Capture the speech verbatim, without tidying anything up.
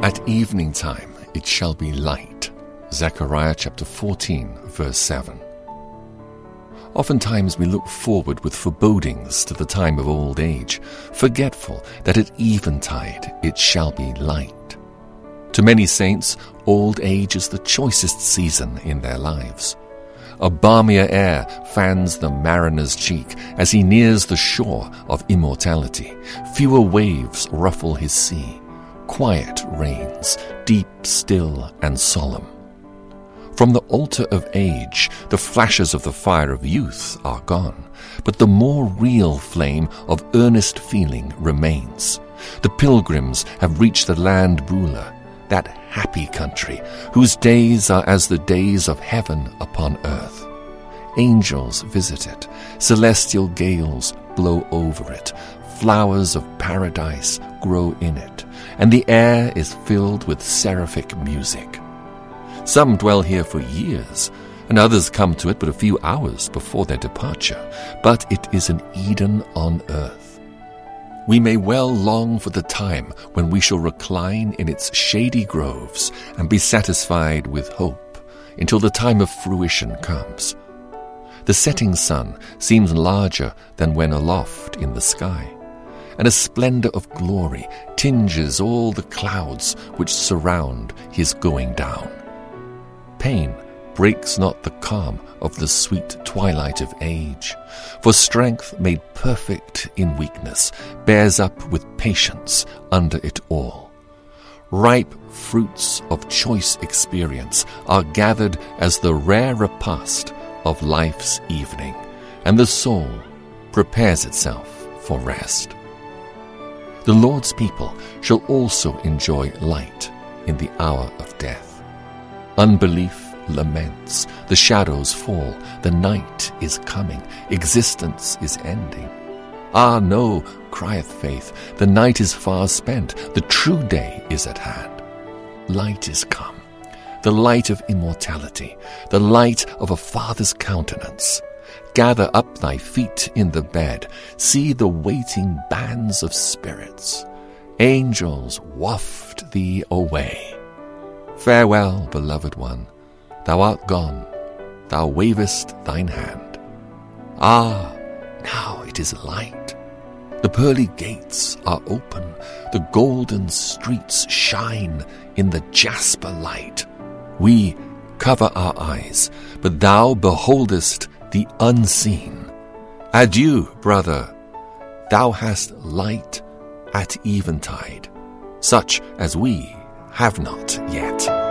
At evening time it shall be light. Zechariah chapter fourteen, verse seven. Oftentimes we look forward with forebodings to the time of old age, forgetful that at eventide it shall be light. To many saints, old age is the choicest season in their lives. A balmier air fans the mariner's cheek as he nears the shore of immortality. Fewer waves ruffle his sea. Quiet reigns, deep, still, and solemn. From the altar of age, the flashes of the fire of youth are gone, but the more real flame of earnest feeling remains. The pilgrims have reached the land Beulah, that happy country, whose days are as the days of heaven upon earth. Angels visit it, celestial gales blow over it, flowers of paradise grow in it, and the air is filled with seraphic music. Some dwell here for years, and others come to it but a few hours before their departure, but it is an Eden on earth. We may well long for the time when we shall recline in its shady groves and be satisfied with hope until the time of fruition comes. The setting sun seems larger than when aloft in the sky, and a splendor of glory tinges all the clouds which surround his going down. Pain breaks not the calm of the sweet twilight of age, for strength made perfect in weakness bears up with patience under it all. Ripe fruits of choice experience are gathered as the rare repast of life's evening, and the soul prepares itself for rest. The Lord's people shall also enjoy light in the hour of death. Unbelief laments, the shadows fall, the night is coming, existence is ending. Ah, no, crieth faith, the night is far spent, the true day is at hand. Light is come, the light of immortality, the light of a Father's countenance. Gather up thy feet in the bed, see the waiting bands of spirits. Angels waft thee away. Farewell, beloved one, thou art gone, thou wavest thine hand. Ah, now it is light. The pearly gates are open, the golden streets shine in the jasper light. We cover our eyes, but thou beholdest the unseen. Adieu, brother, thou hast light at eventide, such as we have not yet.